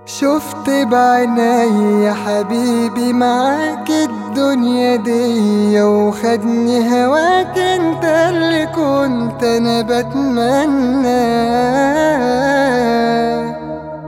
شفت بعيني يا حبيبي معاك الدنيا دي، وخدني هواك انت اللي كنت انا بتمناه.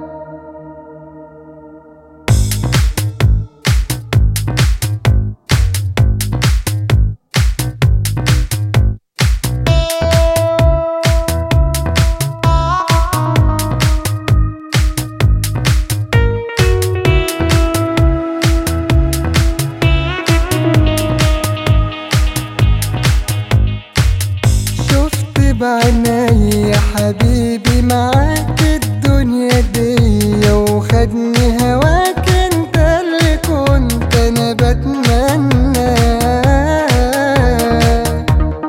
بعيني يا حبيبي معاك الدنيا دي، وخدني هواك انت اللي كنت انا بتمناه.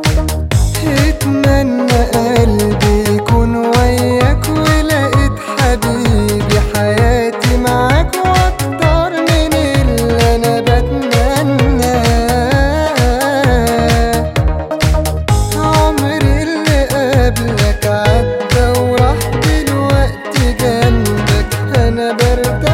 اتمنى قلبي يكون وياك، ولقيت حبيبي حياتي معاك واكتر من اللي انا بتمناه. قبلك عدى وراح دلوقتي جنبك انا برتاح.